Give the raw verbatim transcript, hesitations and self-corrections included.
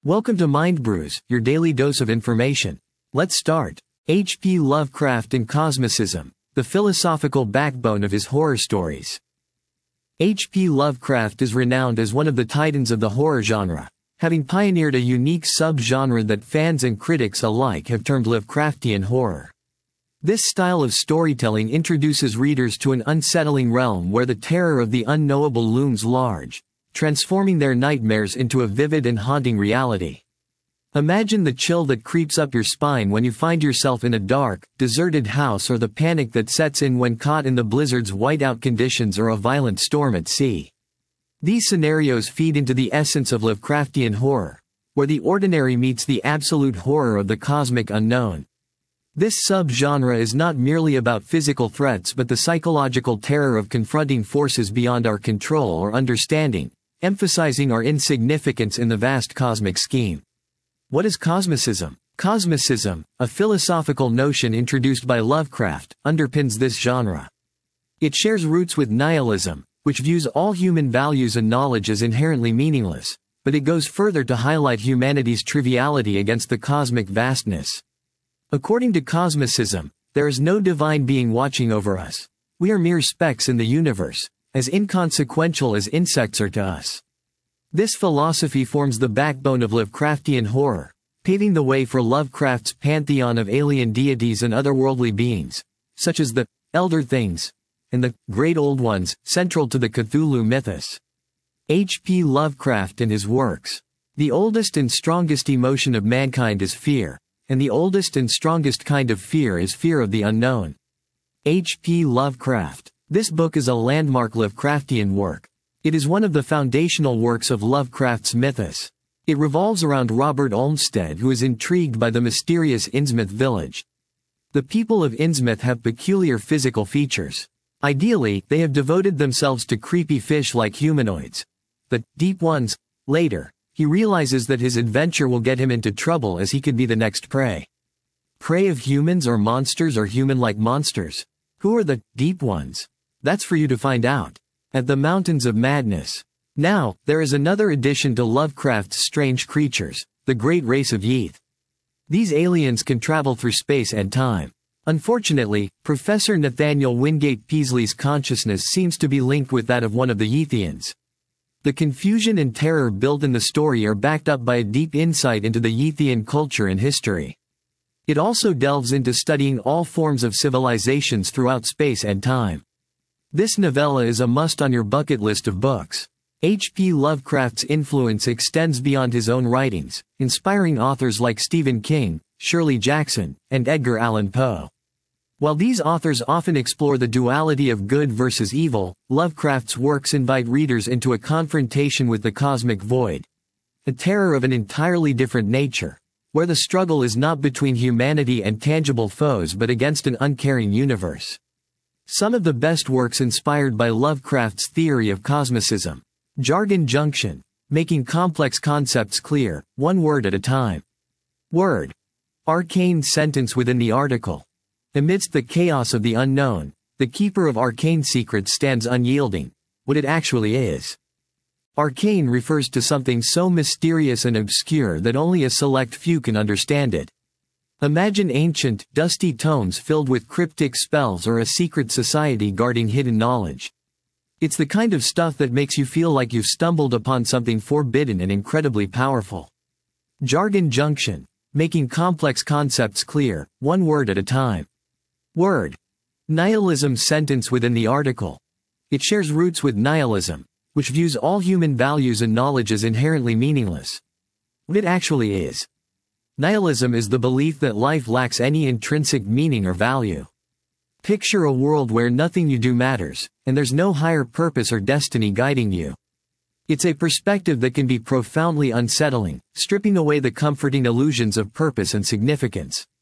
Welcome to Mind Brews, your daily dose of information. Let's start. H P Lovecraft and Cosmicism, the philosophical backbone of his horror stories. H P Lovecraft is renowned as one of the titans of the horror genre, having pioneered a unique sub-genre that fans and critics alike have termed Lovecraftian horror. This style of storytelling introduces readers to an unsettling realm where the terror of the unknowable looms large, transforming their nightmares into a vivid and haunting reality. Imagine the chill that creeps up your spine when you find yourself in a dark, deserted house, or the panic that sets in when caught in the blizzard's whiteout conditions or a violent storm at sea. These scenarios feed into the essence of Lovecraftian horror, where the ordinary meets the absolute horror of the cosmic unknown. This sub-genre is not merely about physical threats but the psychological terror of confronting forces beyond our control or understanding, emphasizing our insignificance in the vast cosmic scheme. What is Cosmicism? Cosmicism, a philosophical notion introduced by Lovecraft, underpins this genre. It shares roots with nihilism, which views all human values and knowledge as inherently meaningless, but it goes further to highlight humanity's triviality against the cosmic vastness. According to Cosmicism, there is no divine being watching over us. We are mere specks in the universe, as inconsequential as insects are to us. This philosophy forms the backbone of Lovecraftian horror, paving the way for Lovecraft's pantheon of alien deities and otherworldly beings, such as the Elder Things and the Great Old Ones, central to the Cthulhu mythos. H P Lovecraft and his works. The oldest and strongest emotion of mankind is fear, and the oldest and strongest kind of fear is fear of the unknown. H P Lovecraft. This book is a landmark Lovecraftian work. It is one of the foundational works of Lovecraft's mythos. It revolves around Robert Olmsted, who is intrigued by the mysterious Innsmouth village. The people of Innsmouth have peculiar physical features. Ideally, they have devoted themselves to creepy fish like humanoids. The Deep Ones. Later, he realizes that his adventure will get him into trouble as he could be the next prey. Prey of humans or monsters or human-like monsters? Who are the Deep Ones? That's for you to find out. At the Mountains of Madness. Now, there is another addition to Lovecraft's strange creatures, the Great Race of Yeath. These aliens can travel through space and time. Unfortunately, Professor Nathaniel Wingate Peasley's consciousness seems to be linked with that of one of the Yeathians. The confusion and terror built in the story are backed up by a deep insight into the Yeathian culture and history. It also delves into studying all forms of civilizations throughout space and time. This novella is a must on your bucket list of books. H P Lovecraft's influence extends beyond his own writings, inspiring authors like Stephen King, Shirley Jackson, and Edgar Allan Poe. While these authors often explore the duality of good versus evil, Lovecraft's works invite readers into a confrontation with the cosmic void, a terror of an entirely different nature, where the struggle is not between humanity and tangible foes but against an uncaring universe. Some of the best works inspired by Lovecraft's theory of cosmicism. Jargon Junction. Making complex concepts clear, one word at a time. Word. Arcane sentence within the article. Amidst the chaos of the unknown, the keeper of arcane secrets stands unyielding, what it actually is. Arcane refers to something so mysterious and obscure that only a select few can understand it. Imagine ancient, dusty tomes filled with cryptic spells or a secret society guarding hidden knowledge. It's the kind of stuff that makes you feel like you've stumbled upon something forbidden and incredibly powerful. Jargon Junction. Making complex concepts clear, one word at a time. Word. Nihilism sentence within the article. It shares roots with nihilism, which views all human values and knowledge as inherently meaningless. What it actually is. Nihilism is the belief that life lacks any intrinsic meaning or value. Picture a world where nothing you do matters, and there's no higher purpose or destiny guiding you. It's a perspective that can be profoundly unsettling, stripping away the comforting illusions of purpose and significance.